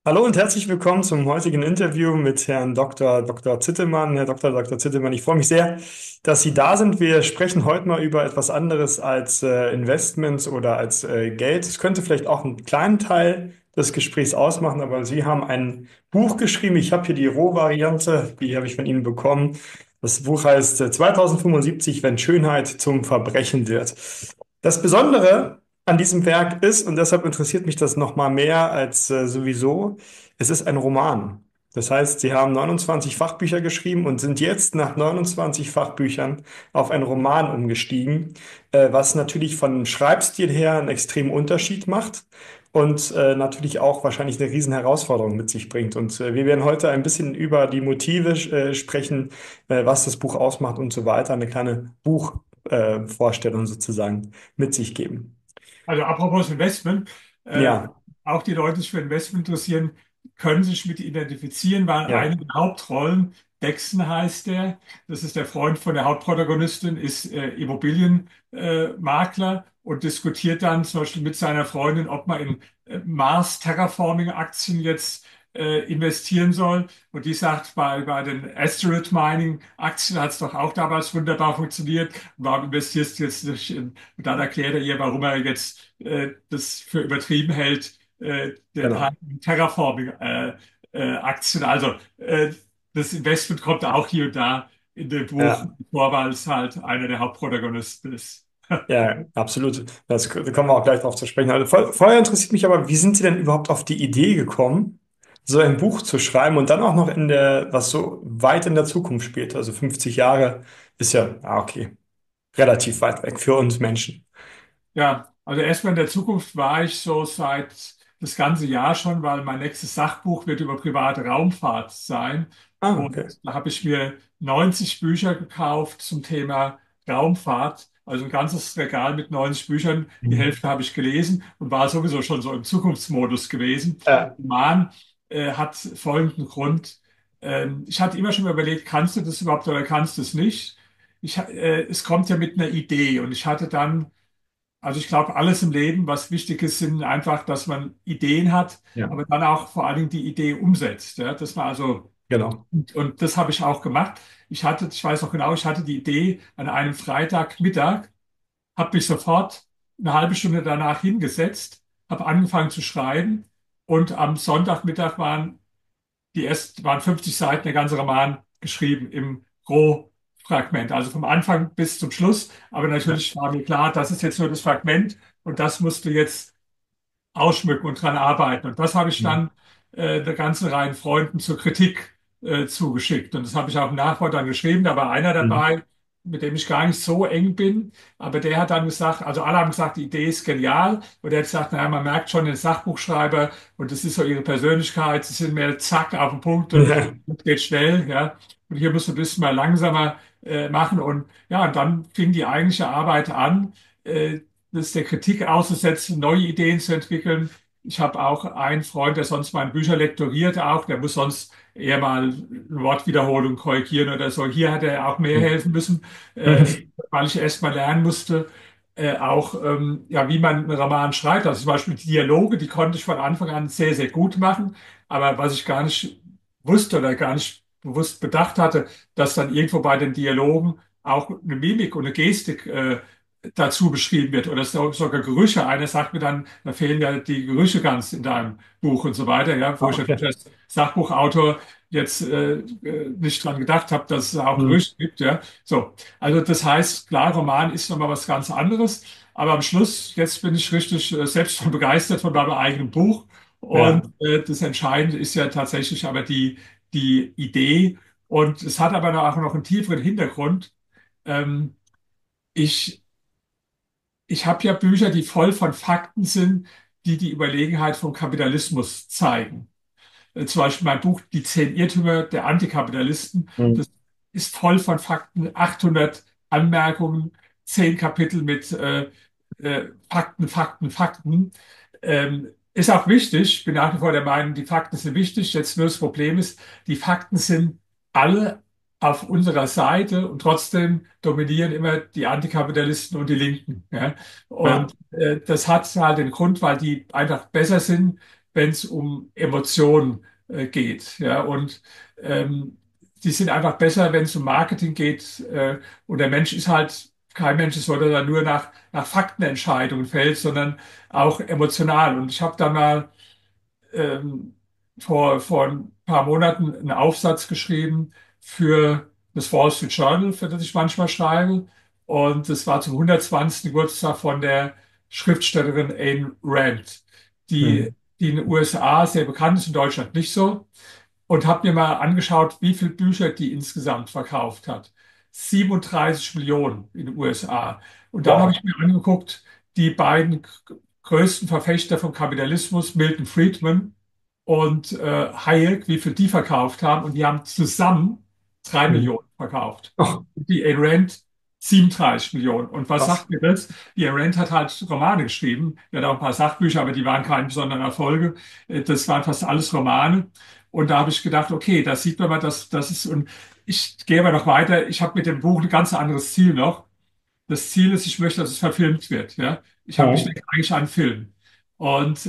Hallo und herzlich willkommen zum heutigen Interview mit Herrn Dr. Zittelmann. Herr Dr. Zittelmann, ich freue mich sehr, dass Sie da sind. Wir sprechen heute mal über etwas anderes als Investments oder als Geld. Es könnte vielleicht auch einen kleinen Teil des Gesprächs ausmachen, aber Sie haben ein Buch geschrieben. Ich habe hier die Rohvariante, die habe ich von Ihnen bekommen. Das Buch heißt 2075, wenn Schönheit zum Verbrechen wird. Das Besondere an diesem Werk ist, und deshalb interessiert mich das noch mal mehr als sowieso, es ist ein Roman. Das heißt, Sie haben 29 Fachbücher geschrieben und sind jetzt nach 29 Fachbüchern auf einen Roman umgestiegen, was natürlich von Schreibstil her einen extremen Unterschied macht und natürlich auch wahrscheinlich eine riesen Herausforderung mit sich bringt. Und wir werden heute ein bisschen über die Motive sprechen, was das Buch ausmacht und so weiter, eine kleine Buchvorstellung sozusagen mit sich geben. Also apropos Investment, äh, Ja, auch die Leute, die sich für Investment interessieren, können sich mit identifizieren, weil ja, eine der Hauptrollen, Dexon heißt der, das ist der Freund von der Hauptprotagonistin, ist Immobilienmakler und diskutiert dann zum Beispiel mit seiner Freundin, ob man in Mars Terraforming Aktien jetzt investieren soll. Und die sagt, bei den Asteroid Mining Aktien hat es doch auch damals wunderbar funktioniert. Warum investierst du jetzt nicht in, und dann erklärt er ihr, warum er jetzt das für übertrieben hält, den genau. Terraforming Aktien. Also das Investment kommt auch hier und da in dem Buch Ja, vor, weil es halt einer der Hauptprotagonisten ist. ja, absolut. Da kommen wir auch gleich drauf zu sprechen. Also vorher interessiert mich aber, wie sind Sie denn überhaupt auf die Idee gekommen, so ein Buch zu schreiben und dann auch noch was so weit in der Zukunft spielt? Also 50 Jahre ist ja, okay, relativ weit weg für uns Menschen. Ja, also erstmal in der Zukunft war ich so seit das ganze Jahr schon, weil mein nächstes Sachbuch wird über private Raumfahrt sein. Ah, Und okay. da habe ich mir 90 Bücher gekauft zum Thema Raumfahrt. Also ein ganzes Regal mit 90 Büchern. Die Mhm. Hälfte habe ich gelesen und war sowieso schon so im Zukunftsmodus gewesen. Ja, Der Roman hat folgenden Grund. Ich hatte immer schon mal überlegt, kannst du das überhaupt oder kannst du es nicht? Es kommt ja mit einer Idee und ich hatte dann also ich glaube, alles im Leben, was wichtig ist, sind einfach, dass man Ideen hat, ja, aber dann auch vor allen Dingen die Idee umsetzt. Ja, dass man also, genau. und das habe ich auch gemacht. Ich weiß noch genau, ich hatte die Idee an einem Freitagmittag, habe mich sofort eine halbe Stunde danach hingesetzt, habe angefangen zu schreiben und am Sonntagmittag waren 50 Seiten der ganze Roman geschrieben im Rohfragment, also vom Anfang bis zum Schluss. Aber Ja. natürlich war mir klar, das ist jetzt nur das Fragment und das musst du jetzt ausschmücken und dran arbeiten. Und das habe ich Mhm. dann der ganzen Reihe Freunden zur Kritik zugeschickt. Und das habe ich auch im Nachwort dann geschrieben. Da war einer Mhm. dabei, mit dem ich gar nicht so eng bin. Aber der hat dann gesagt, also alle haben gesagt, die Idee ist genial. Und er hat gesagt, naja, man merkt schon den Sachbuchschreiber und das ist so ihre Persönlichkeit. Sie sind mehr zack auf den Punkt und Ja. das geht schnell. Ja. Und hier musst du ein bisschen mal langsamer machen. Und ja, und dann fing die eigentliche Arbeit an. Das der Kritik auszusetzen, neue Ideen zu entwickeln. Ich habe auch einen Freund, der sonst meine Bücher lektoriert auch, der muss sonst eher mal eine Wortwiederholung korrigieren oder so. Hier hat er auch mehr helfen müssen, äh, Mhm. weil ich erst mal lernen musste, auch ja, wie man einen Roman schreibt. Also zum Beispiel die Dialoge, die konnte ich von Anfang an sehr, sehr gut machen. Aber was ich gar nicht wusste oder gar nicht bewusst bedacht hatte, dass dann irgendwo bei den Dialogen auch eine Mimik und eine Gestik dazu beschrieben wird oder sogar Gerüche. Einer sagt mir dann, da fehlen ja die Gerüche ganz in deinem Buch und so weiter, ja, wo Ah, ich okay. natürlich als Sachbuchautor jetzt nicht dran gedacht habe, dass es auch Mhm. Gerüche gibt, ja. So, also das heißt, klar, Roman ist nochmal was ganz anderes, aber am Schluss, jetzt bin ich richtig selbst schon begeistert von meinem eigenen Buch Ja. und das Entscheidende ist ja tatsächlich aber die Idee und es hat aber auch noch einen tieferen Hintergrund. Ähm, ich ich habe ja Bücher, die voll von Fakten sind, die die Überlegenheit vom Kapitalismus zeigen. Zum Beispiel mein Buch Die 10 Irrtümer der Antikapitalisten. Mhm. Das ist voll von Fakten, 800 Anmerkungen, 10 Kapitel mit Fakten, Fakten, Fakten. Ist auch wichtig. Ich bin nach wie vor der Meinung, die Fakten sind wichtig. Jetzt nur das Problem ist, die Fakten sind alle auf unserer Seite und trotzdem dominieren immer die Antikapitalisten und die Linken. Ja? Ja. Und das hat halt den Grund, weil die einfach besser sind, wenn es um Emotionen geht. Ja, und ähm, die sind einfach besser, wenn es um Marketing geht. Und der Mensch ist halt kein Mensch, ist, der dann nur nach Faktenentscheidungen fällt, sondern auch emotional. Und ich habe da mal ähm, vor ein paar Monaten einen Aufsatz geschrieben für das Wall Street Journal, für das ich manchmal schreibe. Und das war zum 120. Geburtstag von der Schriftstellerin Ayn Rand, die, Hm. die in den USA sehr bekannt ist, in Deutschland nicht so. Und habe mir mal angeschaut, wie viele Bücher die insgesamt verkauft hat. 37 Millionen in den USA. Und dann habe Wow. ich mir angeguckt, die beiden größten Verfechter vom Kapitalismus, Milton Friedman und Hayek, wie viel die verkauft haben. Und die haben zusammen 3 Millionen verkauft. Oh, Die Ayn Rand 37 Millionen. Und was krass. sagt mir das? Die Ayn Rand hat halt Romane geschrieben. Die hat auch ein paar Sachbücher, aber die waren keine besonderen Erfolge. Das waren fast alles Romane. Und da habe ich gedacht, okay, da sieht man mal, dass das ist, und ich gehe aber noch weiter. Ich habe mit dem Buch ein ganz anderes Ziel noch. Das Ziel ist, ich möchte, dass es verfilmt wird. Ja, ich Mhm. denke eigentlich an einen Film. Und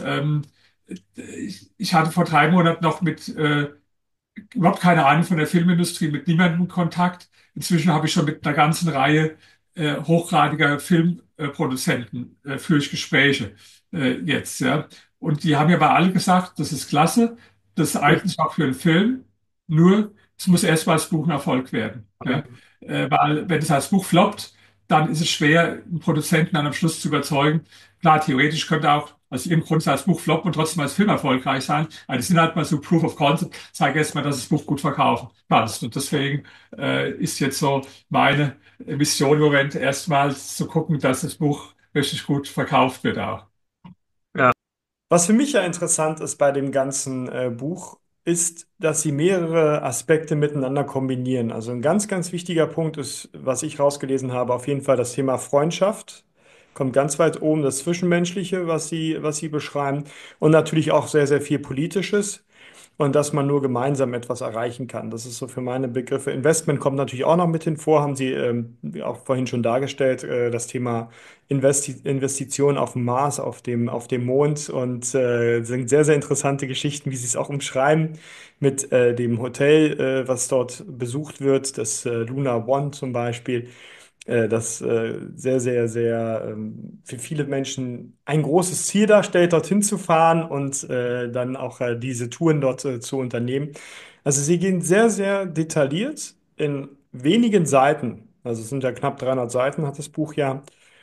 ich hatte vor 3 Monaten noch mit überhaupt keine Ahnung von der Filmindustrie, mit niemandem Kontakt. Inzwischen habe ich schon mit einer ganzen Reihe hochgradiger Filmproduzenten führe ich Gespräche jetzt. Ja. Und die haben mir aber alle gesagt, das ist klasse, das eignet sich auch für einen Film, nur es muss erst mal als Buch ein Erfolg werden. Ja. Weil wenn es als Buch floppt, dann ist es schwer, einen Produzenten dann am Schluss zu überzeugen. Klar, theoretisch könnte auch aus irgendeinem Grund als Buch floppen und trotzdem als Film erfolgreich sein. Aber das sind halt mal so Proof of Concept. Zeig erst mal, dass das Buch gut verkaufen kannst. Und deswegen ist jetzt so meine Mission im Moment erstmal zu gucken, dass das Buch richtig gut verkauft wird auch. Ja. Was für mich ja interessant ist bei dem ganzen Buch, ist, dass sie mehrere Aspekte miteinander kombinieren. Also ein ganz, ganz wichtiger Punkt ist, was ich rausgelesen habe, auf jeden Fall das Thema Freundschaft. Kommt ganz weit oben, das Zwischenmenschliche, was sie beschreiben. Und natürlich auch sehr, sehr viel Politisches. Und dass man nur gemeinsam etwas erreichen kann. Das ist so für meine Begriffe. Investment kommt natürlich auch noch mit hinvor, haben Sie auch vorhin schon dargestellt, das Thema Investitionen auf dem Mars, auf dem Mond und sind sehr, sehr interessante Geschichten, wie Sie es auch umschreiben, mit dem Hotel, was dort besucht wird, das Luna One zum Beispiel, das sehr, sehr, sehr für viele Menschen ein großes Ziel darstellt, dorthin zu fahren und dann auch diese Touren dort zu unternehmen. Also sie gehen sehr, sehr detailliert in wenigen Seiten, also es sind ja knapp 300 Seiten, hat das Buch ja,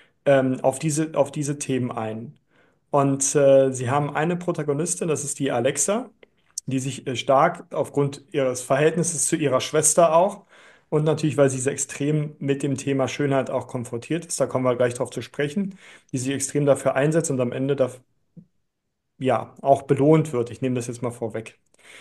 auf diese Themen ein. Und sie haben eine Protagonistin, das ist die Alexa, die sich stark aufgrund ihres Verhältnisses zu ihrer Schwester auch und natürlich, weil sie so extrem mit dem Thema Schönheit auch konfrontiert ist, da kommen wir gleich drauf zu sprechen, die sich extrem dafür einsetzt und am Ende ja auch belohnt wird. Ich nehme das jetzt mal vorweg.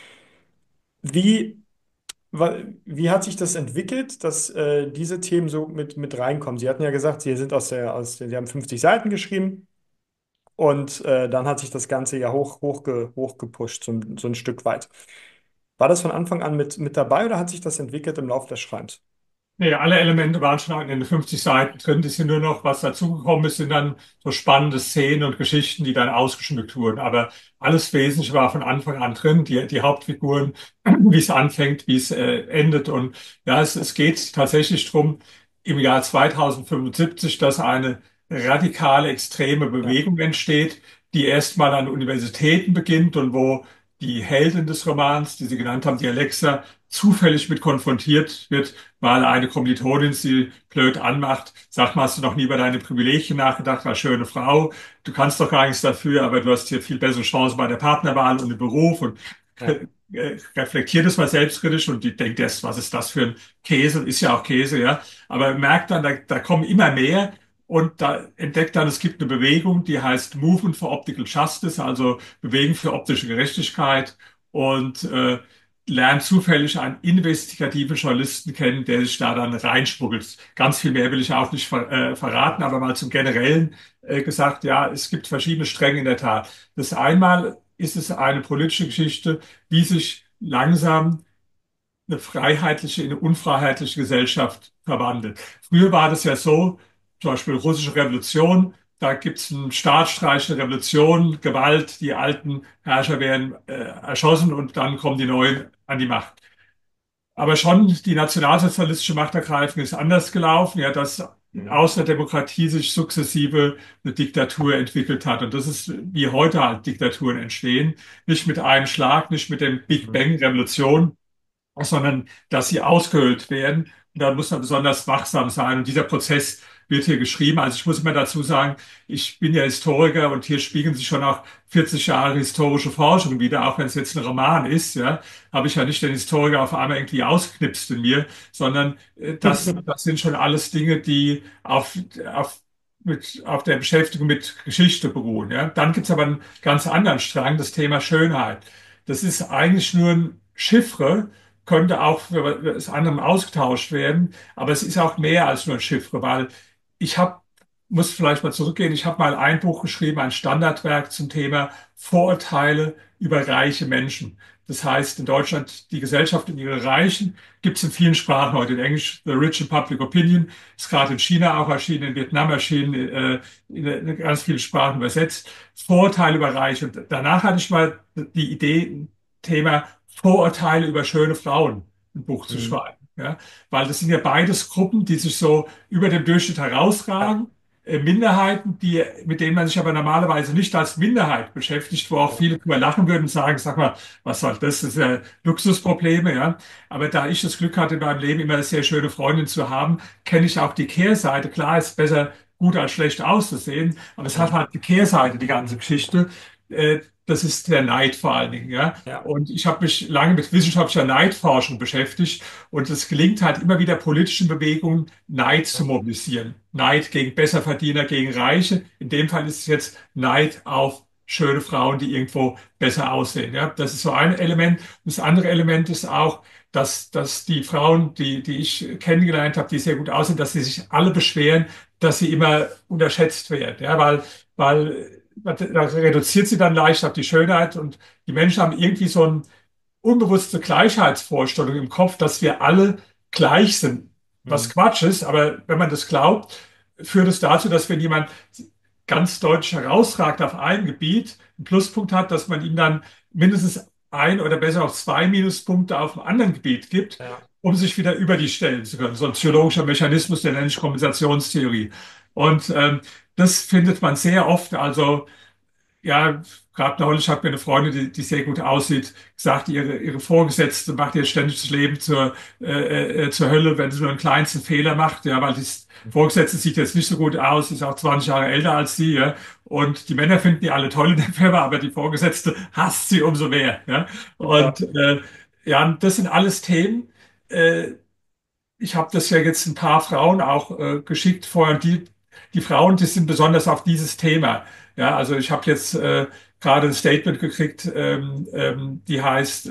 Wie, wie hat sich das entwickelt, dass diese Themen so mit reinkommen? Sie hatten ja gesagt, Sie sind Sie haben 50 Seiten geschrieben. Und dann hat sich das Ganze ja hoch gepusht, so ein Stück weit. War das von Anfang an mit dabei oder hat sich das entwickelt im Laufe des Schreibens? Nee, alle Elemente waren schon in den 50 Seiten drin. Die sind nur noch, was dazugekommen ist, sind dann so spannende Szenen und Geschichten, die dann ausgeschmückt wurden. Aber alles Wesentliche war von Anfang an drin. Die Hauptfiguren, wie es anfängt, wie es endet. Und ja, es geht tatsächlich drum, im Jahr 2075, dass eine radikale, extreme Ja, Bewegung entsteht, die erstmal an Universitäten beginnt und wo die Heldin des Romans, die Sie genannt haben, die Alexa, zufällig mit konfrontiert wird, weil eine Kommilitonin sie blöd anmacht, sagt mal, hast du noch nie über deine Privilegien nachgedacht, als schöne Frau, du kannst doch gar nichts dafür, aber du hast hier viel bessere Chancen bei der Partnerwahl und im Beruf und ja, reflektiert es mal selbstkritisch und die denkt erst, was ist das für ein Käse, ist ja auch Käse, ja, aber merkt dann, da kommen immer mehr und da entdeckt dann, es gibt eine Bewegung, die heißt Movement for Optical Justice, also Bewegung für optische Gerechtigkeit und lernt zufällig einen investigativen Journalisten kennen, der sich da dann reinschmuggelt. Ganz viel mehr will ich auch nicht verraten, aber mal zum Generellen gesagt, ja, es gibt verschiedene Stränge in der Tat. Das einmal ist es eine politische Geschichte, wie sich langsam eine freiheitliche in eine unfreiheitliche Gesellschaft verwandelt. Früher war das ja so, zum Beispiel russische Revolution, da gibt es einen Staatsstreich, eine Revolution, Gewalt, die alten Herrscher werden erschossen und dann kommen die Neuen an die Macht. Aber schon die nationalsozialistische Machtergreifung ist anders gelaufen, ja, dass Mhm. aus der Demokratie sich sukzessive eine Diktatur entwickelt hat. Und das ist, wie heute halt Diktaturen entstehen. Nicht mit einem Schlag, nicht mit dem Big Mhm. Bang Revolution, sondern dass sie ausgehöhlt werden. Und da muss man besonders wachsam sein. Und dieser Prozess wird hier geschrieben. Also ich muss immer dazu sagen, ich bin ja Historiker und hier spiegeln sich schon auch 40 Jahre historische Forschung wieder, auch wenn es jetzt ein Roman ist, ja, habe ich ja nicht den Historiker auf einmal irgendwie ausgeknipst in mir, sondern das sind schon alles Dinge, die auf der Beschäftigung mit Geschichte beruhen. Ja. Dann gibt es aber einen ganz anderen Strang, das Thema Schönheit. Das ist eigentlich nur ein Chiffre, könnte auch für das andere ausgetauscht werden, aber es ist auch mehr als nur ein Chiffre, weil ich habe, muss vielleicht mal zurückgehen, ich habe mal ein Buch geschrieben, ein Standardwerk zum Thema Vorurteile über reiche Menschen. Das heißt, in Deutschland die Gesellschaft und ihre Reichen gibt es in vielen Sprachen heute. In Englisch The Rich in Public Opinion ist gerade in China auch erschienen, in Vietnam erschienen, in ganz viele Sprachen übersetzt. Vorurteile über Reiche. Und danach hatte ich mal die Idee, ein Thema Vorurteile über schöne Frauen ein Buch zu Mhm. schreiben. Ja? Weil das sind ja beides Gruppen, die sich so über dem Durchschnitt Ja, herausragen. Minderheiten, mit denen man sich aber normalerweise nicht als Minderheit beschäftigt, wo auch ja. viele drüber lachen würden und sagen, sag mal, was soll das? Das sind ja Luxusprobleme, ja. Aber da ich das Glück hatte, in meinem Leben immer eine sehr schöne Freundin zu haben, kenne ich auch die Kehrseite. Klar, ist besser gut als schlecht auszusehen, aber es hat Mhm. halt die Kehrseite, die ganze Geschichte. Das ist der Neid vor allen Dingen, ja. Ja. Und ich habe mich lange mit wissenschaftlicher Neidforschung beschäftigt und es gelingt halt immer wieder politischen Bewegungen, Neid zu Ja. mobilisieren. Neid gegen Besserverdiener, gegen Reiche. In dem Fall ist es jetzt Neid auf schöne Frauen, die irgendwo besser aussehen. Ja, das ist so ein Element. Und das andere Element ist auch, dass die Frauen, die ich kennengelernt habe, die sehr gut aussehen, dass sie sich alle beschweren, dass sie immer unterschätzt werden. Ja, weil da reduziert sie dann leicht auf die Schönheit und die Menschen haben irgendwie so eine unbewusste Gleichheitsvorstellung im Kopf, dass wir alle gleich sind. Was Mhm. Quatsch ist, aber wenn man das glaubt, führt es dazu, dass wenn jemand ganz deutlich herausragt auf einem Gebiet, einen Pluspunkt hat, dass man ihm dann mindestens ein oder besser auch zwei Minuspunkte auf einem anderen Gebiet gibt, Ja. um sich wieder über die stellen zu können. So ein psychologischer Mechanismus, der nenne ich Kompensationstheorie. Und das findet man sehr oft. Also ja, gerade neulich hat mir eine Freundin, die sehr gut aussieht, gesagt, ihre Vorgesetzte macht ihr ständig das Leben zur Hölle, wenn sie nur einen kleinsten Fehler macht. Ja, weil die Vorgesetzte sieht jetzt nicht so gut aus, ist auch 20 Jahre älter als sie. Ja, und die Männer finden die alle toll in der Firma, aber die Vorgesetzte hasst sie umso mehr. Ja, Ja. und ja, und das sind alles Themen. Äh, Ich habe das ja jetzt ein paar Frauen auch geschickt vorher. Die Frauen, die sind besonders auf dieses Thema. Ja, also ich habe jetzt gerade ein Statement gekriegt, die heißt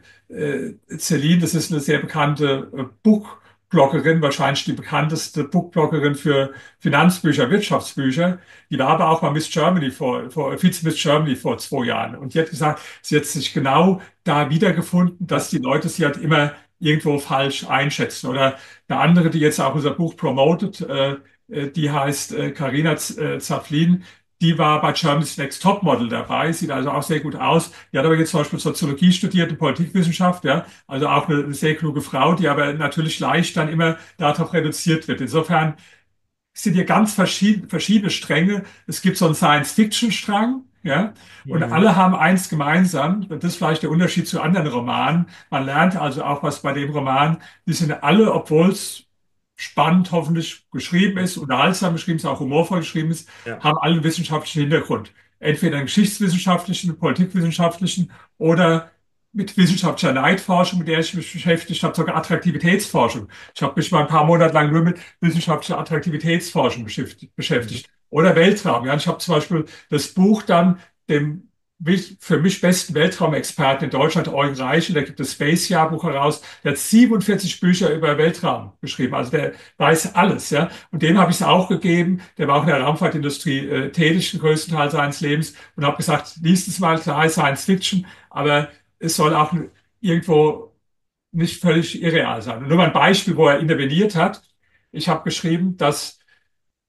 Celine, das ist eine sehr bekannte Bookbloggerin, wahrscheinlich die bekannteste Bookbloggerin für Finanzbücher, Wirtschaftsbücher. Die war aber auch mal Miss Germany Vize-Miss Germany vor 2 Jahren. Und die hat gesagt, sie hat sich genau da wiedergefunden, dass Ja. die Leute sie halt immer irgendwo falsch einschätzen. Oder eine andere, die jetzt auch unser Buch promotet, die heißt Carina Zapflin. Die war bei Germany's Next Topmodel dabei, sieht also auch sehr gut aus. Die hat aber jetzt zum Beispiel Soziologie studiert und Politikwissenschaft, ja, also auch eine sehr kluge Frau, die aber natürlich leicht dann immer darauf reduziert wird. Insofern sind hier ganz verschiedene Stränge. Es gibt so einen Science-Fiction-Strang, ja, und Mhm. alle haben eins gemeinsam. Und das ist vielleicht der Unterschied zu anderen Romanen. Man lernt also auch was bei dem Roman. Die sind alle, obwohl es spannend hoffentlich geschrieben ist, unterhaltsam geschrieben ist, auch humorvoll geschrieben ist, Ja. haben alle einen wissenschaftlichen Hintergrund. Entweder einen geschichtswissenschaftlichen, einen politikwissenschaftlichen oder mit wissenschaftlicher Neidforschung, mit der ich mich beschäftigt habe, sogar Attraktivitätsforschung. Ich habe mich mal ein paar Monate lang nur mit wissenschaftlicher Attraktivitätsforschung Mhm. beschäftigt. Oder Weltraum. Ja, ich habe zum Beispiel das Buch dann dem für mich besten Weltraumexperten in Deutschland, Eugen Reichel, der gibt das Space-Jahrbuch heraus, der hat 47 Bücher über Weltraum geschrieben. Also der weiß alles, ja. Und dem habe ich es auch gegeben. Der war auch in der Raumfahrtindustrie tätig, den größten Teil seines Lebens. Und habe gesagt, liest es mal, klar, ist Science Fiction, aber es soll auch irgendwo nicht völlig irreal sein. Und nur mal ein Beispiel, wo er interveniert hat. Ich habe geschrieben, dass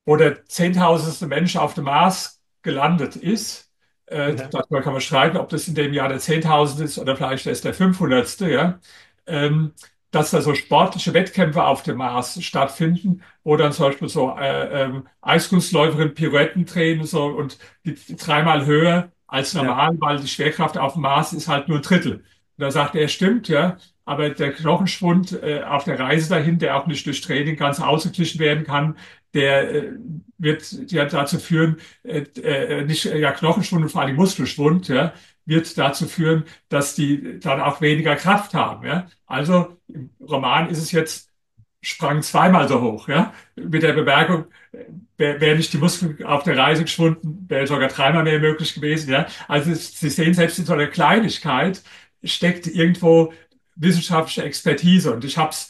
wo der zehntausendste Mensch auf dem Mars gelandet ist. Ja, Darüber kann man streiten, ob das in dem Jahr der Zehntausendste ist oder vielleicht erst der 500. Ja. Ähm, dass da so sportliche Wettkämpfe auf dem Mars stattfinden, wo dann zum Beispiel so Eiskunstläuferinnen Pirouetten drehen und so und die dreimal höher als ja, normal, weil die Schwerkraft auf dem Mars ist halt nur ein Drittel. Und da sagt er, stimmt, ja, aber der Knochenschwund auf der Reise dahin, der auch nicht durch Training ganz ausgeglichen werden kann, der wird ja dazu führen, nicht ja Knochenschwund und vor allem Muskelschwund, ja, wird dazu führen, dass die dann auch weniger Kraft haben, ja. Also im Roman ist es jetzt sprang zweimal so hoch, ja, mit der Bemerkung, wäre nicht die Muskeln auf der Reise geschwunden, wäre sogar dreimal mehr möglich gewesen, ja. Also Sie sehen, selbst in so einer Kleinigkeit steckt irgendwo wissenschaftliche Expertise und ich habe es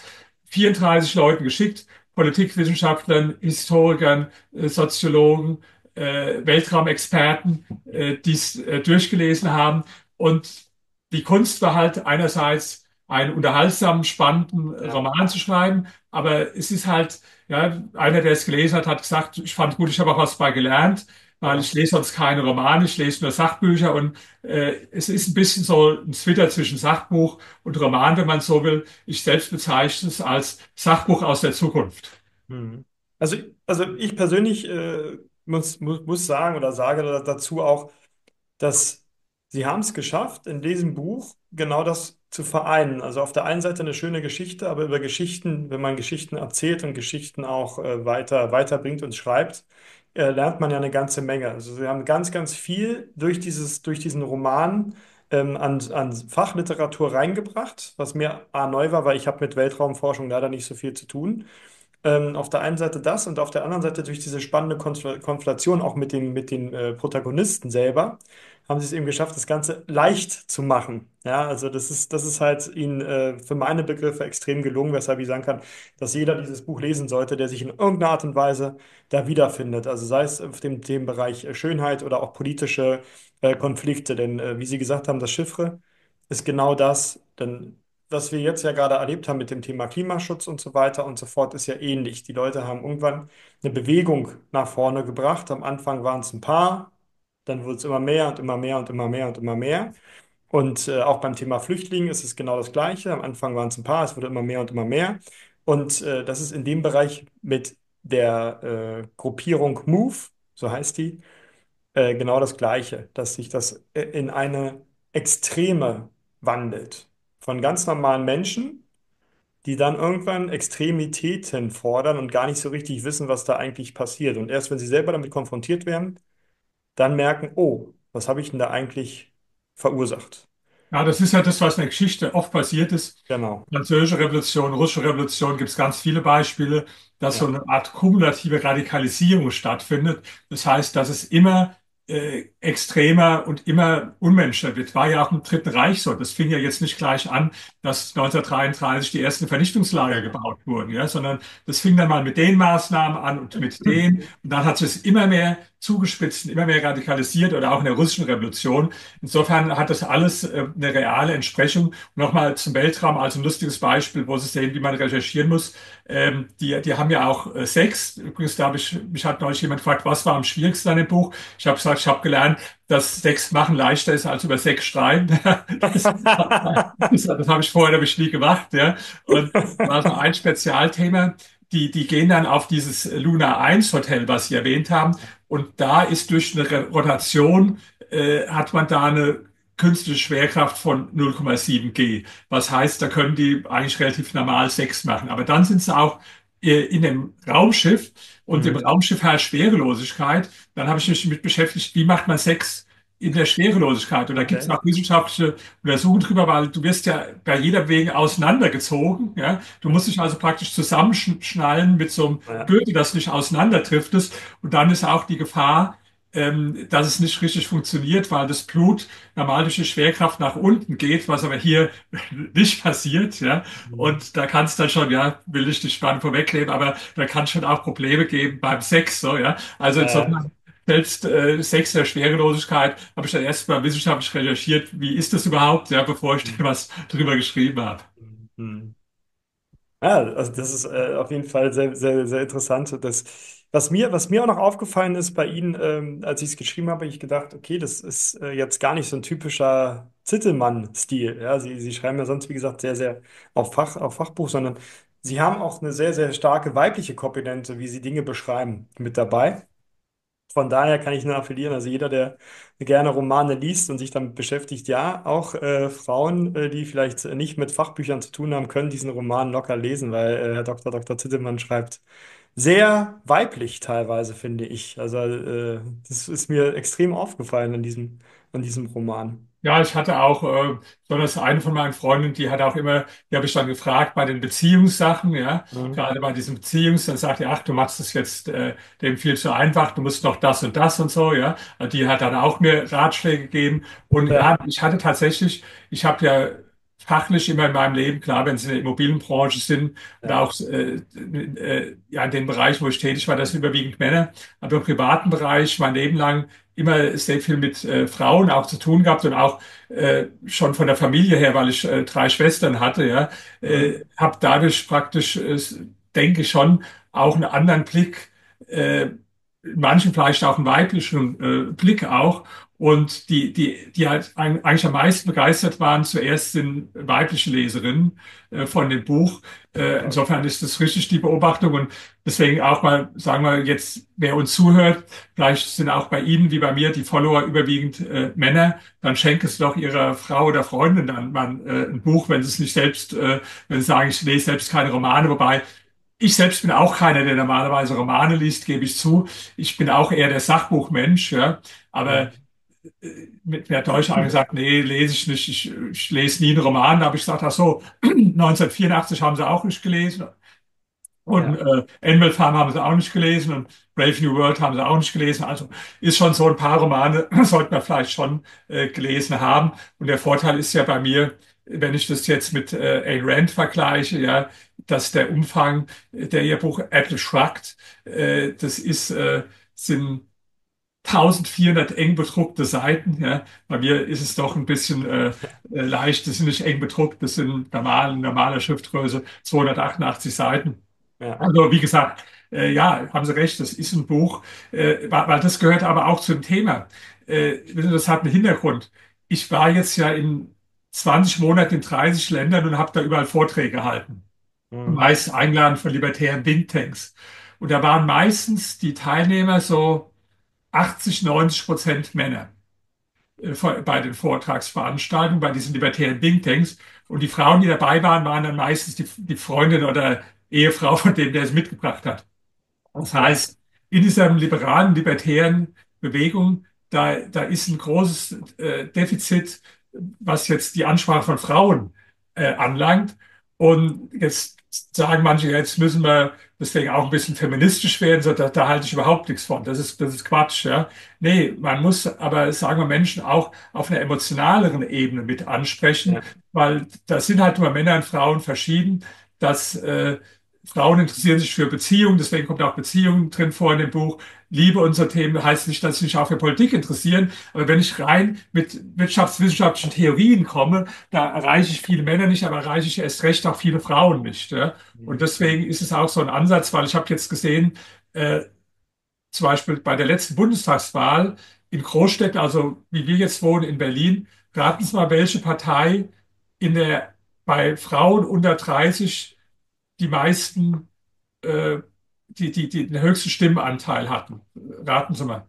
34 Leuten geschickt, Politikwissenschaftlern, Historikern, Soziologen, Weltraumexperten, die es durchgelesen haben. Und die Kunst war halt einerseits einen unterhaltsamen, spannenden ja. Roman zu schreiben, aber es ist halt, ja, einer, der es gelesen hat, hat gesagt, ich fand gut, ich habe auch was bei gelernt, weil Ja. ich lese sonst keine Romane, ich lese nur Sachbücher und es ist ein bisschen so ein Zwitter zwischen Sachbuch und Roman, wenn man so will. Ich selbst bezeichne es als Sachbuch aus der Zukunft. Mhm. Also, also ich persönlich muss sagen oder sage dazu auch, dass sie haben es geschafft, in diesem Buch genau das zu vereinen. Also auf der einen Seite eine schöne Geschichte, aber über Geschichten, wenn man Geschichten erzählt und Geschichten auch weiterbringt und schreibt, lernt man ja eine ganze Menge. Also sie haben ganz, ganz viel durch diesen Roman an Fachliteratur reingebracht, was mir neu war, weil ich habe mit Weltraumforschung leider nicht so viel zu tun. Auf der einen Seite das und auf der anderen Seite durch diese spannende Konstellation auch mit den Protagonisten selber haben sie es eben geschafft, das Ganze leicht zu machen. Ja, also das ist halt ihnen für meine Begriffe extrem gelungen, weshalb ich sagen kann, dass jeder dieses Buch lesen sollte, der sich in irgendeiner Art und Weise da wiederfindet. Also sei es auf dem Themenbereich Schönheit oder auch politische Konflikte. Denn wie Sie gesagt haben, das Chiffre ist genau das. Denn was wir jetzt ja gerade erlebt haben mit dem Thema Klimaschutz und so weiter und so fort, ist ja ähnlich. Die Leute haben irgendwann eine Bewegung nach vorne gebracht. Am Anfang waren es ein paar, dann wurde es immer mehr und immer mehr und immer mehr und immer mehr. Und auch beim Thema Flüchtlingen ist es genau das Gleiche. Am Anfang waren es ein paar, es wurde immer mehr und immer mehr. Und das ist in dem Bereich mit der Gruppierung Move, so heißt die, genau das Gleiche, dass sich das in eine Extreme wandelt. Von ganz normalen Menschen, die dann irgendwann Extremitäten fordern und gar nicht so richtig wissen, was da eigentlich passiert. Und erst wenn sie selber damit konfrontiert werden, dann merken, oh, was habe ich denn da eigentlich verursacht? Ja, das ist ja das, was in der Geschichte oft passiert ist. Genau. Französische Revolution, russische Revolution gibt es ganz viele Beispiele, dass so Ja. eine Art kumulative Radikalisierung stattfindet. Das heißt, dass es immer extremer und immer unmenschlicher wird. War ja auch im Dritten Reich so. Das fing ja jetzt nicht gleich an, dass 1933 die ersten Vernichtungslager gebaut wurden, ja, sondern das fing dann mal mit den Maßnahmen an und mit denen. Und dann hat sich es immer mehr zugespitzt, und immer mehr radikalisiert oder auch in der russischen Revolution. Insofern hat das alles eine reale Entsprechung. Und nochmal zum Weltraum als ein lustiges Beispiel, wo Sie sehen, wie man recherchieren muss. Die haben ja auch Sex. Übrigens, da habe ich, mich hat neulich jemand gefragt, was war am schwierigsten an dem Buch? Ich habe gesagt, ich habe gelernt, dass Sex machen leichter ist als über Sex schreiben. Das habe ich vorher nämlich nie gemacht. Ja. Und war so ein Spezialthema. Die gehen dann auf dieses Luna 1 Hotel, was Sie erwähnt haben. Und da ist durch eine Rotation hat man da eine künstliche Schwerkraft von 0,7 G. Was heißt, da können die eigentlich relativ normal Sex machen. Aber dann sind sie auch in dem Raumschiff und im Mhm. Raumschiff herrscht Schwerelosigkeit. Dann habe ich mich damit beschäftigt, wie macht man Sex in der Schwerelosigkeit? Und da gibt es Okay. auch wissenschaftliche Untersuchungen drüber, weil du wirst ja bei jeder Bewegung auseinandergezogen. Ja? Du musst dich also praktisch zusammenschnallen mit so einem Ja. Gürtel, dass du nicht auseinanderdriftest. Und dann ist auch die Gefahr, dass es nicht richtig funktioniert, weil das Blut normal durch die Schwerkraft nach unten geht, was aber hier nicht passiert, ja. Mhm. Und da kann es dann schon, ja, will ich die Spannung vorwegnehmen, aber da kann es schon auch Probleme geben beim Sex, so, ja. Also Äh, insofern, selbst Sex der Schwerelosigkeit habe ich dann erst mal wissenschaftlich recherchiert, wie ist das überhaupt, ja, bevor ich dir was drüber geschrieben habe. mhm. Ja, also das ist auf jeden Fall sehr, sehr, sehr interessant. Das, Was mir auch noch aufgefallen ist bei Ihnen, als ich es geschrieben habe, habe ich gedacht, okay, das ist jetzt gar nicht so ein typischer Zittelmann-Stil. Ja, Sie schreiben ja sonst, wie gesagt, sehr, sehr auf Fachbuch, sondern Sie haben auch eine sehr, sehr starke weibliche Komponente, wie Sie Dinge beschreiben, mit dabei. Von daher kann ich nur appellieren, also jeder, der gerne Romane liest und sich damit beschäftigt, ja, auch Frauen, die vielleicht nicht mit Fachbüchern zu tun haben, können diesen Roman locker lesen, weil Herr Dr. Zittelmann schreibt sehr weiblich teilweise, finde ich. Also das ist mir extrem aufgefallen an diesem Roman. Ja, ich hatte auch, besonders eine von meinen Freundinnen, die hat auch immer, die habe ich dann gefragt bei den Beziehungssachen, ja, Mhm. gerade bei diesen dann sagt die, ach, du machst es jetzt dem viel zu einfach, du musst noch das und so, ja. Also die hat dann auch mir Ratschläge gegeben. Und ja, Ja, ich hatte tatsächlich, ich habe ja fachlich immer in meinem Leben, klar, wenn Sie in der Immobilienbranche sind oder ja. auch ja, in dem Bereich, wo ich tätig war, das sind überwiegend Männer, aber im privaten Bereich mein Leben lang immer sehr viel mit Frauen auch zu tun gehabt und auch schon von der Familie her, weil ich drei Schwestern hatte, ja, Mhm. habe dadurch praktisch, denke ich schon, auch einen anderen Blick, in manchen vielleicht auch einen weiblichen Blick auch. Und die halt eigentlich am meisten begeistert waren, zuerst sind weibliche Leserinnen von dem Buch. Toll. Insofern ist das richtig die Beobachtung und deswegen auch mal, sagen wir jetzt, wer uns zuhört, vielleicht sind auch bei Ihnen wie bei mir die Follower überwiegend Männer. Dann schenke es doch Ihrer Frau oder Freundin dann mal ein Buch, wenn Sie es nicht selbst, wenn Sie sagen, ich lese selbst keine Romane, wobei ich selbst bin auch keiner, der normalerweise Romane liest, gebe ich zu. Ich bin auch eher der Sachbuchmensch, ja. Aber Mhm. mit mir hat Deutsch gesagt, nee, lese ich nicht. Ich lese nie einen Roman. Da habe ich gesagt, ach so, 1984 haben Sie auch nicht gelesen. Und Ja, Animal Farm haben sie auch nicht gelesen und Brave New World haben sie auch nicht gelesen. Also ist schon so ein paar Romane, sollte man vielleicht schon gelesen haben. Und der Vorteil ist ja bei mir, wenn ich das jetzt mit Ayn Rand vergleiche, ja, dass der Umfang der ihr Buch Atlas Shrugged, das sind 1400 eng bedruckte Seiten. Ja. Bei mir ist es doch ein bisschen leicht. Das sind nicht eng bedruckt, das sind normale Schriftgröße, 288 Seiten. ja. Also wie gesagt, ja, haben Sie recht, das ist ein Buch, weil das gehört aber auch zum Thema. Wissen Sie, das hat einen Hintergrund. Ich war jetzt ja in 20 Monaten in 30 Ländern und habe da überall Vorträge gehalten. Mhm. Meist eingeladen von libertären Thinktanks. Und da waren meistens die Teilnehmer so 80, 90% Männer bei den Vortragsveranstaltungen, bei diesen libertären Thinktanks. Und die Frauen, die dabei waren, waren dann meistens die Freundin oder Ehefrau von dem, der es mitgebracht hat. Das Ja, heißt, in dieser liberalen, libertären Bewegung, da ist ein großes Defizit, was jetzt die Ansprache von Frauen anlangt. Und jetzt sagen manche, jetzt müssen wir deswegen auch ein bisschen feministisch werden, so, da halte ich überhaupt nichts von. Das ist Quatsch, ja. Nee, man muss aber, sagen wir, Menschen auch auf einer emotionaleren Ebene mit ansprechen, ja, weil da sind halt immer Männer und Frauen verschieden, dass Frauen interessieren sich für Beziehungen, deswegen kommt auch Beziehungen drin vor in dem Buch. Liebe und so Themen heißt nicht, dass sie sich auch für Politik interessieren, aber wenn ich rein mit wirtschaftswissenschaftlichen Theorien komme, da erreiche ich viele Männer nicht, aber erreiche ich erst recht auch viele Frauen nicht. Ja? Und mhm. deswegen ist es auch so ein Ansatz, weil ich habe jetzt gesehen, äh, zum Beispiel bei der letzten Bundestagswahl in Großstädten, also wie wir jetzt wohnen in Berlin, raten Sie mal, welche Partei in der bei Frauen unter 30 die meisten, äh, die den höchsten Stimmenanteil hatten. Raten Sie mal.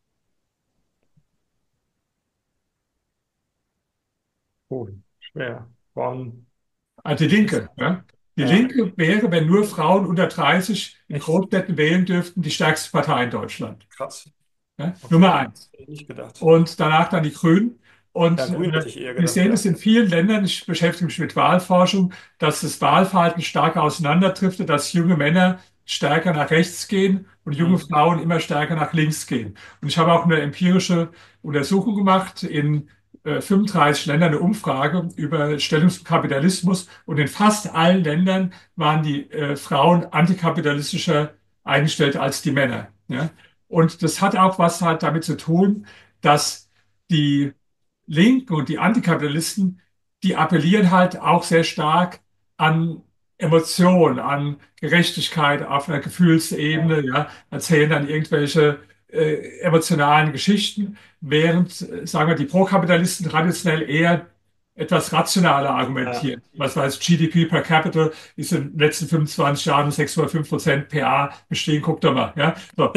Oh, schwer. Frauen, Also die ich wüsste, Linke. Ja? Die ja, Linke wäre, wenn nur Frauen unter 30 in echt Großstädten wählen dürften, die stärkste Partei in Deutschland. krass. Ja? Nummer Okay, eins. hätte ich nicht gedacht. Und danach dann die Grünen. Ja, Und grün hätte ich eher wir gedacht, sehen es ja. in vielen Ländern, ich beschäftige mich mit Wahlforschung, dass das Wahlverhalten stark auseinanderdriftet, dass junge Männer stärker nach rechts gehen und junge Mhm. Frauen immer stärker nach links gehen. Und ich habe auch eine empirische Untersuchung gemacht in 35 Ländern, eine Umfrage über Stellung zum Kapitalismus. Und in fast allen Ländern waren die Frauen antikapitalistischer eingestellt als die Männer. Ja? Und das hat auch was halt damit zu tun, dass die Linken und die Antikapitalisten, die appellieren halt auch sehr stark an Emotion, an Gerechtigkeit auf einer Ja, Gefühlsebene, ja, erzählen dann irgendwelche emotionalen Geschichten, während, sagen wir, die Prokapitalisten traditionell eher etwas rationaler ja. argumentieren. Was weiß, GDP per capita ist in den letzten 25 Jahren um 6,5% PA gestiegen, guck doch mal, ja. So,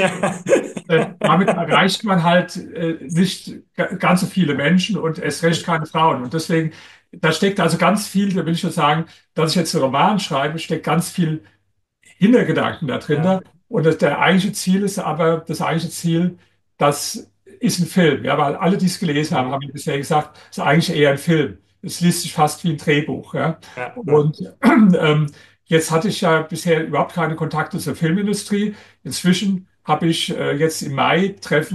damit erreicht man halt nicht ganz so viele Menschen und erst recht keine Frauen. Und deswegen, da steckt also ganz viel, da will ich nur sagen, dass ich jetzt einen Roman schreibe, steckt ganz viel Hintergedanken da drin. Ja. Und der eigentliche Ziel ist aber, das eigentliche Ziel, das ist ein Film. Ja, weil alle, die es gelesen haben, Mhm. haben mir bisher gesagt, es ist eigentlich eher ein Film. Es liest sich fast wie ein Drehbuch. Ja. Ja, ja. Und ähm, jetzt hatte ich ja bisher überhaupt keine Kontakte zur Filmindustrie. Inzwischen habe ich jetzt im Mai Treffen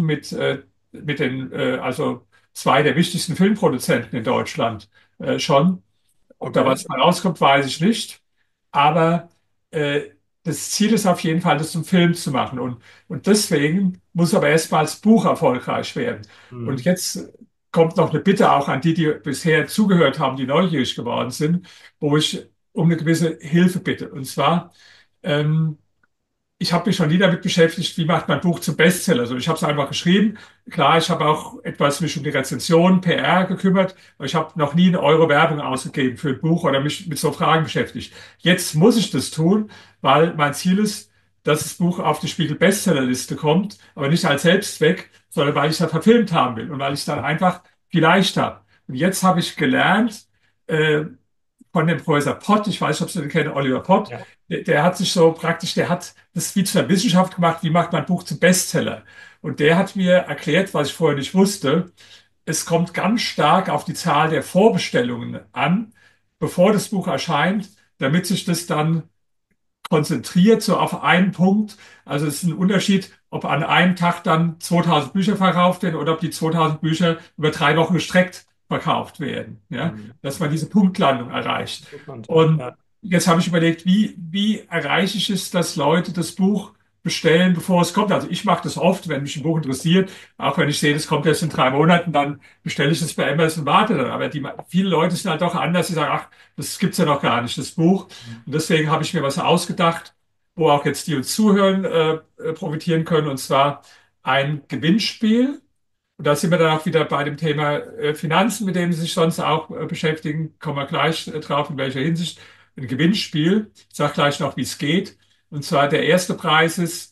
mit den, also zwei der wichtigsten Filmproduzenten in Deutschland schon. Ob da Okay. was bei rauskommt, weiß ich nicht. Aber äh, das Ziel ist auf jeden Fall, das zum Film zu machen. Und deswegen muss aber erstmal das Buch erfolgreich werden. Und Mhm. jetzt kommt noch eine Bitte auch an die, die bisher zugehört haben, die neugierig geworden sind, wo ich um eine gewisse Hilfe bitte. Und zwar, ähm, ich habe mich schon nie damit beschäftigt, wie macht man ein Buch zum Bestseller. Also ich habe es einfach geschrieben. Klar, ich habe auch etwas mich um die Rezension, PR gekümmert, aber ich habe noch nie 1 Euro Werbung ausgegeben für ein Buch oder mich mit so Fragen beschäftigt. Jetzt muss ich das tun, weil mein Ziel ist, dass das Buch auf die Spiegel Bestsellerliste kommt, aber nicht als Selbstzweck, sondern weil ich es dann verfilmt haben will und weil ich es dann einfach vielleicht habe. Und jetzt habe ich gelernt, äh, von dem Professor Pott, ich weiß nicht, ob Sie den kennen, Oliver Pott, Ja. der hat sich so praktisch, der hat das wie zu einer Wissenschaft gemacht, wie macht man ein Buch zum Bestseller? Und der hat mir erklärt, was ich vorher nicht wusste, es kommt ganz stark auf die Zahl der Vorbestellungen an, bevor das Buch erscheint, damit sich das dann konzentriert, so auf einen Punkt. Also es ist ein Unterschied, ob an einem Tag dann 2000 Bücher verkauft werden oder ob die 2000 Bücher über 3 Wochen gestreckt verkauft werden. Ja, Mhm. dass man diese Punktlandung erreicht. Interessant, ja. Und Ja. jetzt habe ich überlegt, wie erreiche ich es, dass Leute das Buch bestellen, bevor es kommt. Also ich mache das oft, wenn mich ein Buch interessiert, auch wenn ich sehe, das kommt erst in 3 Monaten, dann bestelle ich es bei Amazon und warte dann. Aber viele Leute sind halt doch anders, die sagen, ach, das gibt's ja noch gar nicht, das Buch. Und deswegen habe ich mir was ausgedacht, wo auch jetzt die uns zuhören, profitieren können, und zwar ein Gewinnspiel. Und da sind wir dann auch wieder bei dem Thema Finanzen, mit dem Sie sich sonst auch beschäftigen. Kommen wir gleich drauf, in welcher Hinsicht. Ein Gewinnspiel. Ich sage gleich noch, wie es geht. Und zwar der erste Preis ist,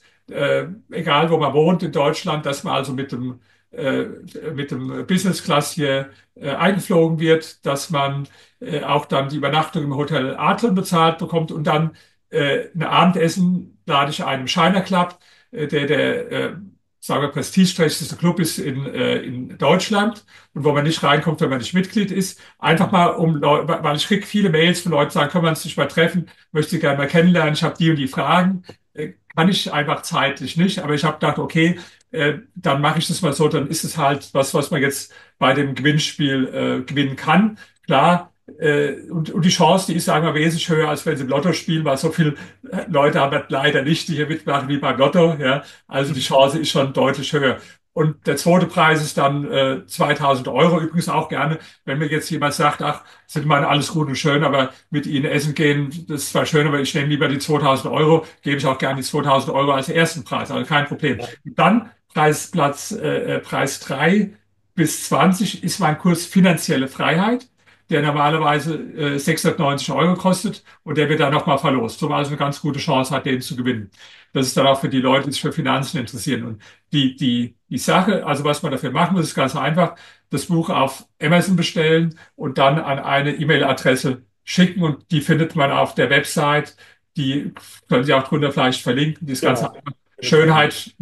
egal wo man wohnt in Deutschland, dass man also äh, mit dem Business Class hier eingeflogen wird, dass man auch dann die Übernachtung im Hotel Adlon bezahlt bekommt und dann ein Abendessen lade ich einem China Club, der sagen wir, prestigeträchtigste Club ist in Deutschland und wo man nicht reinkommt, wenn man nicht Mitglied ist. Einfach Mhm. mal, weil ich kriege viele Mails von Leuten, die sagen, können wir uns nicht mal treffen, möchte Sie gerne mal kennenlernen, ich habe die und die Fragen. Kann ich einfach zeitlich nicht, aber ich habe gedacht, okay, dann mache ich das mal so, dann ist es halt was man jetzt bei dem Gewinnspiel gewinnen kann. Klar, und die Chance, die ist, sagen wir, wesentlich höher, als wenn sie im Lotto spielen, weil so viele Leute haben das leider nicht, die hier mitmachen wie beim Lotto. Ja. Also die Chance ist schon deutlich höher. Und der zweite Preis ist dann 2000 Euro. Übrigens auch gerne, wenn mir jetzt jemand sagt, ach, sind meine alles gut und schön, aber mit Ihnen essen gehen, das ist zwar schön, aber ich nehme lieber die 2000 Euro, gebe ich auch gerne die 2000 Euro als ersten Preis, also kein Problem. Ja. Und dann Preis 3 bis 20 ist mein Kurs Finanzielle Freiheit, der normalerweise 690 Euro kostet und der wird dann nochmal verlost, so man also eine ganz gute Chance hat, den zu gewinnen. Das ist dann auch für die Leute, die sich für Finanzen interessieren. Und die Sache, also was man dafür machen muss, ist ganz einfach, das Buch auf Amazon bestellen und dann an eine E-Mail-Adresse schicken und die findet man auf der Website. Die können Sie auch drunter vielleicht verlinken. Die ist ganz Genau. einfach Findet man.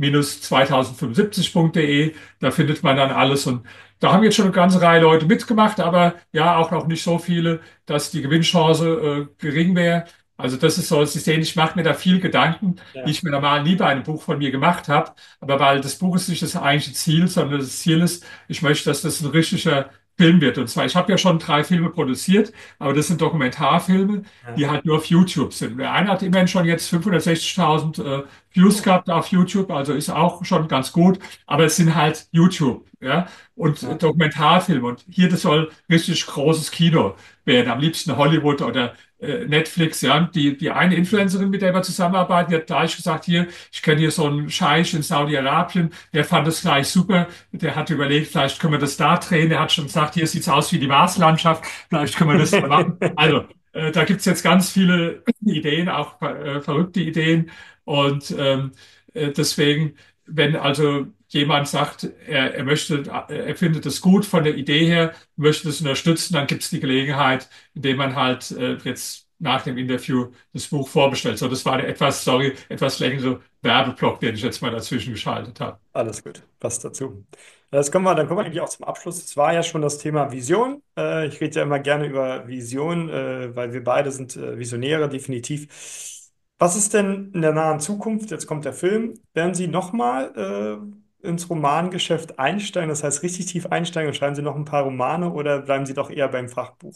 schönheit-2075.de. Da findet man dann alles und da haben jetzt schon eine ganze Reihe Leute mitgemacht, aber ja, auch noch nicht so viele, dass die Gewinnchance gering wäre. Also das ist so, Sie sehen, ich mache mir da viel Gedanken, die Ja. ich mir normal nie bei einem Buch von mir gemacht habe. Aber weil das Buch ist nicht das eigentliche Ziel, sondern das Ziel ist, ich möchte, dass das ein richtiger Film wird. Und zwar, ich habe ja schon 3 Filme produziert, aber das sind Dokumentarfilme, Ja. die halt nur auf YouTube sind. Der eine hat immerhin schon jetzt 560.000 Views gehabt auf YouTube, also ist auch schon ganz gut, aber es sind halt YouTube, ja, und Ja. Dokumentarfilme. Und hier, das soll richtig großes Kino werden, am liebsten Hollywood oder Netflix, ja, die eine Influencerin, mit der wir zusammenarbeiten, die hat gleich gesagt, hier, ich kenne hier so einen Scheich in Saudi-Arabien, der fand das gleich super, der hat überlegt, vielleicht können wir das da drehen, der hat schon gesagt, hier sieht's aus wie die Marslandschaft, vielleicht können wir das da machen. Also, da gibt's jetzt ganz viele Ideen, auch verrückte Ideen und deswegen, wenn also jemand sagt, er möchte, er findet es gut von der Idee her, möchte es unterstützen, dann gibt es die Gelegenheit, indem man halt jetzt nach dem Interview das Buch vorbestellt. So, das war der etwas, sorry, etwas längere Werbeblock, den ich jetzt mal dazwischen geschaltet habe. Alles gut, passt dazu. Dann kommen wir eigentlich auch zum Abschluss. Es war ja schon das Thema Vision. Ich rede ja immer gerne über Vision, weil wir beide sind Visionäre, definitiv. Was ist denn in der nahen Zukunft? Jetzt kommt der Film. Werden Sie nochmal ins Romangeschäft einsteigen? Das heißt, richtig tief einsteigen und schreiben Sie noch ein paar Romane oder bleiben Sie doch eher beim Fachbuch?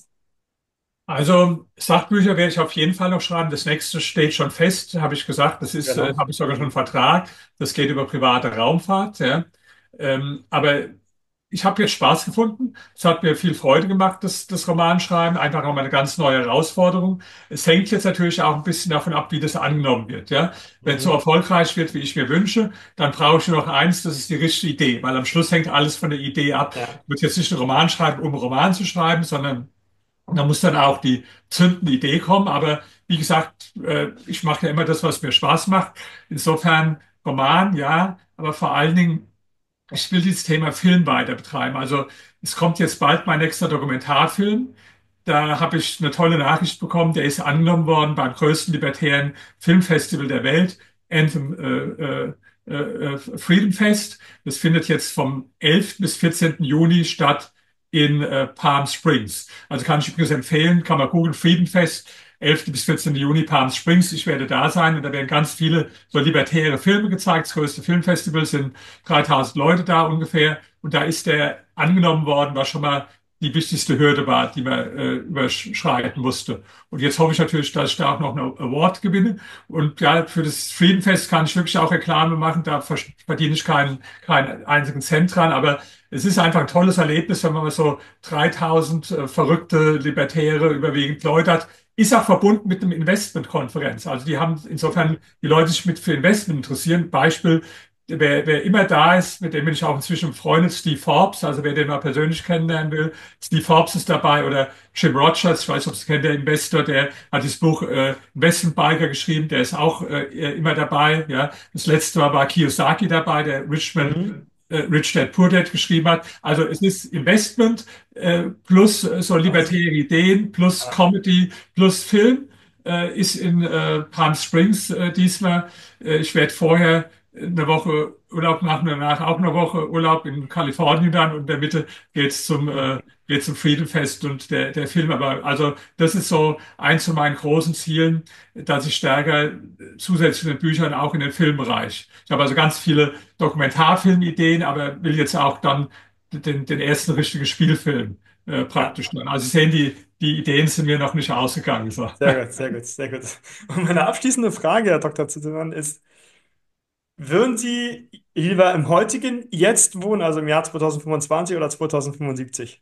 Also Sachbücher werde ich auf jeden Fall noch schreiben. Das nächste steht schon fest, habe ich gesagt. Das ist, Genau. habe ich sogar schon einen Vertrag. Das geht über private Raumfahrt. Ja. Aber ich habe jetzt Spaß gefunden. Es hat mir viel Freude gemacht, das Romanschreiben. Einfach auch mal eine ganz neue Herausforderung. Es hängt jetzt natürlich auch ein bisschen davon ab, wie das angenommen wird. Ja. Wenn es so Mhm. erfolgreich wird, wie ich mir wünsche, dann brauche ich nur noch eins, das ist die richtige Idee. Weil am Schluss hängt alles von der Idee ab. Ja. Ich würde jetzt nicht einen Roman schreiben, um einen Roman zu schreiben, sondern da muss dann auch die zündende Idee kommen. Aber wie gesagt, ich mache ja immer das, was mir Spaß macht. Insofern Roman, ja, aber vor allen Dingen, ich will dieses Thema Film weiter betreiben. Also es kommt jetzt bald mein nächster Dokumentarfilm. Da habe ich eine tolle Nachricht bekommen. Der ist angenommen worden beim größten libertären Filmfestival der Welt, Anthem Freedom Fest. Das findet jetzt vom 11. bis 14. Juni statt in Palm Springs. Also kann ich übrigens empfehlen, kann man googeln, Freedom Fest, 11. bis 14. Juni, Palm Springs. Ich werde da sein und da werden ganz viele so libertäre Filme gezeigt. Das größte Filmfestival sind 3000 Leute da ungefähr. Und da ist der angenommen worden, was schon mal die wichtigste Hürde war, die man überschreiten musste. Und jetzt hoffe ich natürlich, dass ich da auch noch einen Award gewinne. Und ja, für das Friedenfest kann ich wirklich auch Reklame machen. Da verdiene ich keinen einzigen Cent dran. Aber es ist einfach ein tolles Erlebnis, wenn man mal so 3000 verrückte Libertäre, überwiegend Leute hat. Ist auch verbunden mit einem Investmentkonferenz. Also die haben insofern die Leute sich mit für Investment interessieren. Beispiel, wer immer da ist, mit dem bin ich auch inzwischen befreundet, Steve Forbes, also wer den mal persönlich kennenlernen will. Steve Forbes ist dabei oder Jim Rogers, ich weiß nicht, ob Sie kennen, der Investor, der hat das Buch Investment Biker geschrieben, der ist auch immer dabei. Ja. Das letzte Mal war Kiyosaki dabei, der Mhm. Rich Dad Poor Dad geschrieben hat. Also es ist Investment plus so Krass. libertäre Ideen plus Ja. Comedy plus Film ist in Palm Springs diesmal. Ich werde vorher eine Woche Urlaub machen, danach auch eine Woche Urlaub in Kalifornien dann und in der Mitte geht's zum Freedom Fest und der Film. Aber also das ist so eins von meinen großen Zielen, dass ich stärker zusätzlich zu den Büchern auch in den Filmbereich. Ich habe also ganz viele Dokumentarfilmideen, aber will jetzt auch dann den ersten richtigen Spielfilm Ja. praktisch dann. Also Sie sehen, die Ideen sind mir noch nicht ausgegangen. So. Sehr gut, sehr gut, sehr gut. Und meine abschließende Frage, Herr Dr. Zittermann, ist, würden Sie lieber im heutigen Jetzt wohnen, also im Jahr 2025 oder 2075?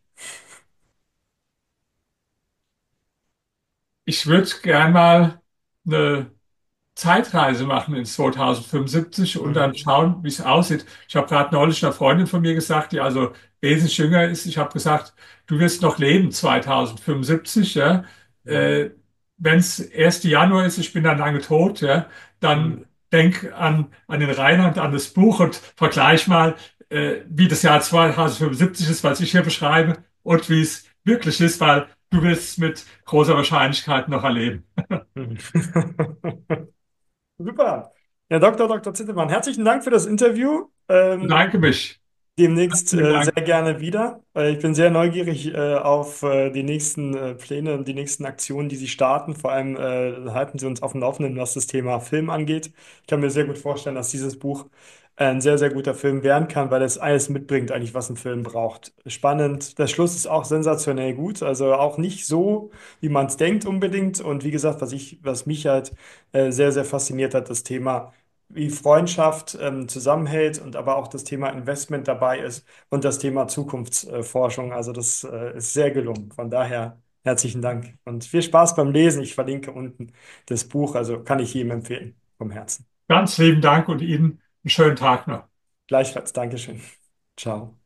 Ich würde gern mal eine Zeitreise machen in 2075 und dann Mhm. schauen, wie es aussieht. Ich habe gerade neulich einer Freundin von mir gesagt, die also wesentlich jünger ist. Ich habe gesagt, du wirst noch leben 2075, ja. Mhm. Äh, Wenn es 1. Januar ist, ich bin dann lange tot, ja, Mhm. dann denk an den Reinhard, an das Buch und vergleich mal, wie das Jahr 2075 ist, was ich hier beschreibe und wie es wirklich ist, weil du wirst es mit großer Wahrscheinlichkeit noch erleben. Mhm. Super. Herr Dr. Zittermann, herzlichen Dank für das Interview. Bedanke mich. Demnächst Vielen sehr Dank. gerne wieder. Ich bin sehr neugierig auf die nächsten Pläne und die nächsten Aktionen, die Sie starten. Vor allem halten Sie uns auf dem Laufenden, was das Thema Film angeht. Ich kann mir sehr gut vorstellen, dass dieses Buch ein sehr, sehr guter Film werden kann, weil es alles mitbringt, eigentlich, was ein Film braucht. Spannend. Der Schluss ist auch sensationell gut. Also auch nicht so, wie man es denkt unbedingt. Und wie gesagt, was mich halt sehr, sehr fasziniert hat, das Thema, wie Freundschaft zusammenhält und aber auch das Thema Investment dabei ist und das Thema Zukunftsforschung. Also das ist sehr gelungen. Von daher Herzlichen Dank und viel Spaß beim Lesen. Ich verlinke unten das Buch, also kann ich jedem empfehlen, vom Herzen. Ganz lieben Dank und Ihnen einen schönen Tag noch. Gleichfalls, Dankeschön. Ciao.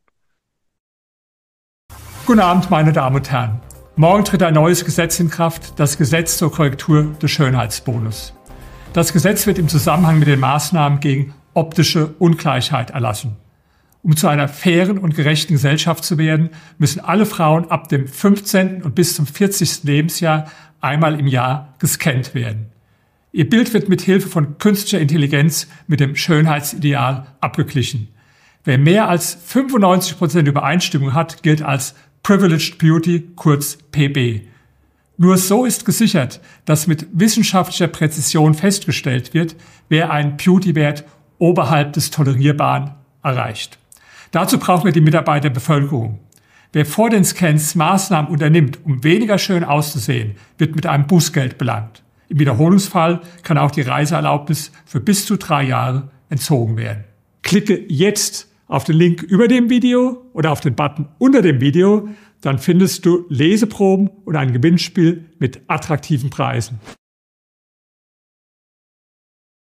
Guten Abend, meine Damen und Herren. Morgen tritt ein neues Gesetz in Kraft, das Gesetz zur Korrektur des Schönheitsbonus. Das Gesetz wird im Zusammenhang mit den Maßnahmen gegen optische Ungleichheit erlassen. Um zu einer fairen und gerechten Gesellschaft zu werden, müssen alle Frauen ab dem 15. und bis zum 40. Lebensjahr einmal im Jahr gescannt werden. Ihr Bild wird mit Hilfe von künstlicher Intelligenz mit dem Schönheitsideal abgeglichen. Wer mehr als 95% Übereinstimmung hat, gilt als Privileged Beauty, kurz PB. Nur so ist gesichert, dass mit wissenschaftlicher Präzision festgestellt wird, wer einen Beauty-Wert oberhalb des Tolerierbaren erreicht. Dazu brauchen wir die Mitarbeit der Bevölkerung. Wer vor den Scans Maßnahmen unternimmt, um weniger schön auszusehen, wird mit einem Bußgeld belangt. Im Wiederholungsfall kann auch die Reiseerlaubnis für bis zu 3 Jahre entzogen werden. Klicke jetzt auf den Link über dem Video oder auf den Button unter dem Video, dann findest du Leseproben und ein Gewinnspiel mit attraktiven Preisen.